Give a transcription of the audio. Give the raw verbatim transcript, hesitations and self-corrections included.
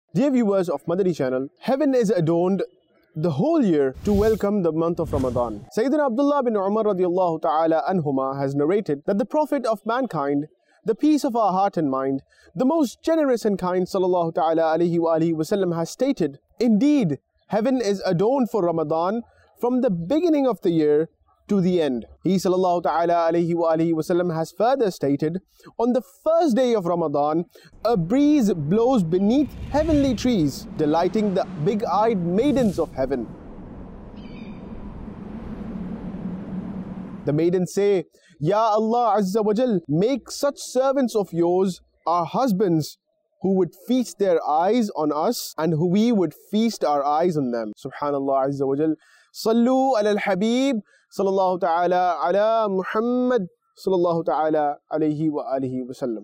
Dear viewers of Madani channel, heaven is adorned the whole year to welcome the month of Ramadan. Sayyidina Abdullah bin Umar radiallahu ta'ala anhuma has narrated that the Prophet of mankind, the peace of our heart and mind, the most generous and kind sallallahu ta'ala alayhi wa alihi wasallam has stated, indeed, heaven is adorned for Ramadan from the beginning of the year to the end. He sallallahu ta'ala alayhi wa alihi wasallam has further stated, on the first day of Ramadan, a breeze blows beneath heavenly trees, delighting the big-eyed maidens of heaven. The maidens say, Ya Allah Azza wa Jal, make such servants of yours our husbands who would feast their eyes on us and who we would feast our eyes on them. Subhanallah Azza wa Jal. Sallu ala al-Habib sallallahu ta'ala ala Muhammad sallallahu ta'ala alayhi wa alihi wa sallam.